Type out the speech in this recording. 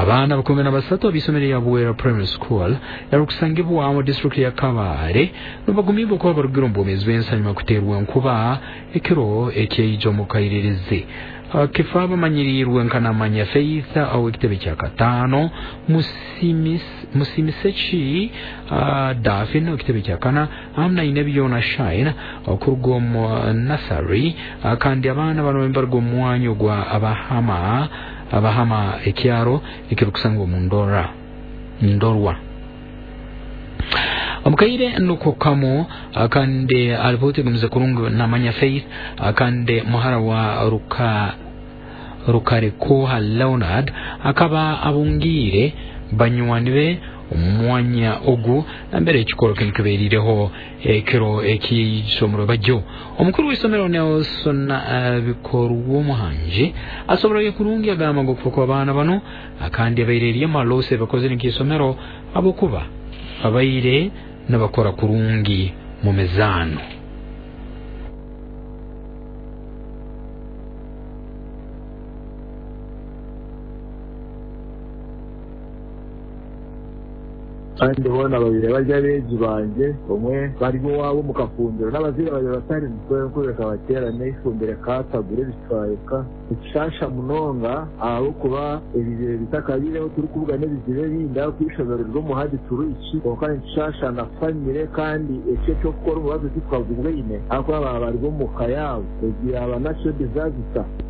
abana 13 bisomero ya Buwera Primary School yarukusangibwa mu district ya Kabale nubagumibwa ko barugira mbomezwe ensanyuma kuterwa nkuba ekiro ekyejo mu kairirize kifaba manyirirwe nkanamanya Faith au kitebe kya katano musimisechi Dafin kitebe kya kana amna inebyona shine okurugomo nasari kandi abana bano mbargo mwanyo gwa abahama ekyaro ekirukusangwa mu ndorwa Omukaire nuko kamo akande alipote kumza kurungu namanya Faith akande muhara wa rukareko Leonard akaba abungire banywanire umwanya ogu nambere ekikoro kinkiberireho ekiro ekisomero bajjo omukuru w'isomero Nelson bikorwa muhanje asobora kurungi agama ngo kuko abana bano akandi abaireriye malose bakoze n'ikisomero abokuba abaire n'abakora kurungi mu mezano kandi bona babire bajya beji banje umwe bari bo wabo mukafundiro n'abazira babire batari mukwe kabatera n'ifumbire katagure bitwayeka ikishasha munonga abo kuba ebije bitakabire turi kuvuga n'ibizire binda kwishobora rwo muhadi turuki kandi ikishasha nafanyire kandi ecyo cyo gukora ubazo twavugwe ine akwa bari bo mukayabo egira abanasho dizazita